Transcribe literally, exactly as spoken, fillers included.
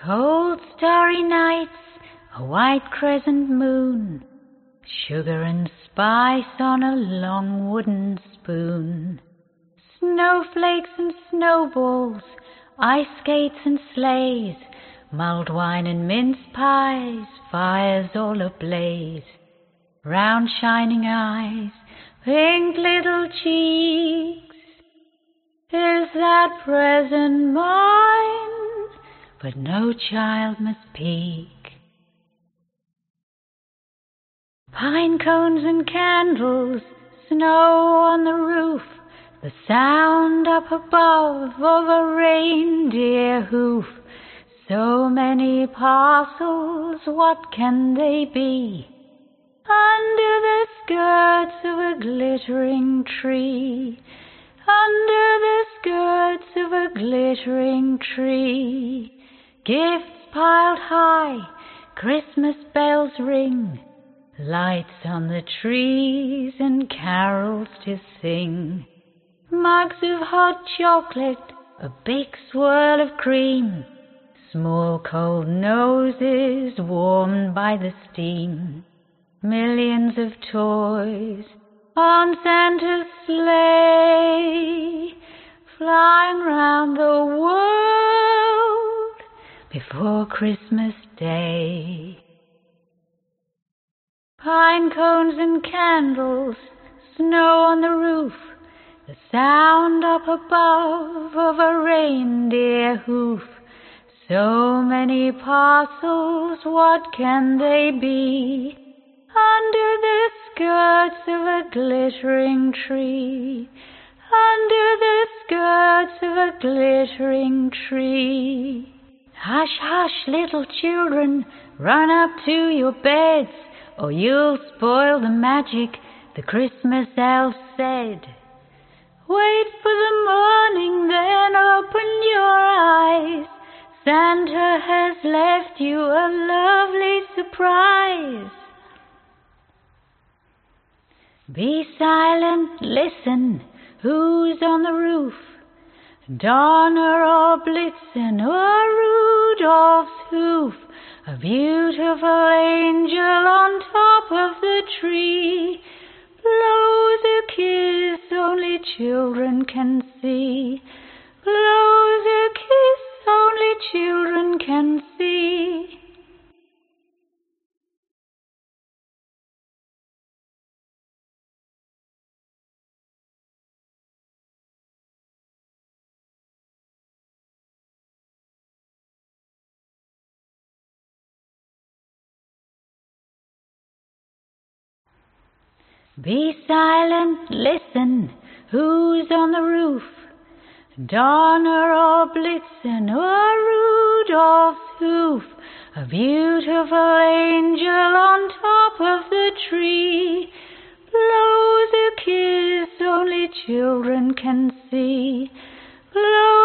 Cold starry nights, a white crescent moon, sugar and spice on a long wooden spoon, snowflakes and snowballs, ice skates and sleighs, mulled wine and mince pies, fires all ablaze, round shining eyes, pink little cheeks. Is that present mine? But no child must peek. Pine cones and candles, snow on the roof, the sound up above of a reindeer hoof. So many parcels, what can they be? Under the skirts of a glittering tree, under the skirts of a glittering tree. Gifts piled high, Christmas bells ring, lights on the trees and carols to sing. Mugs of hot chocolate, a big swirl of cream, small cold noses warmed by the steam. Millions of toys on Santa's sleigh, flying round the world before Christmas Day. Pine cones and candles, snow on the roof, the sound up above of a reindeer hoof. So many parcels, what can they be? Under the skirts of a glittering tree, under the skirts of a glittering tree. Hush, hush, little children, run up to your beds, or you'll spoil the magic, the Christmas elf said. Wait for the morning, then open your eyes. Santa has left you a lovely surprise. Be silent, listen, who's on the roof? Donner or Blitzen or Rudolph's hoof? A beautiful angel on top of the tree blows a kiss only children can see, blows a kiss only children can see. Be silent, listen, who's on the roof? Donner or Blitzen or Rudolph's hoof? A beautiful angel on top of the tree blows a kiss only children can see, blows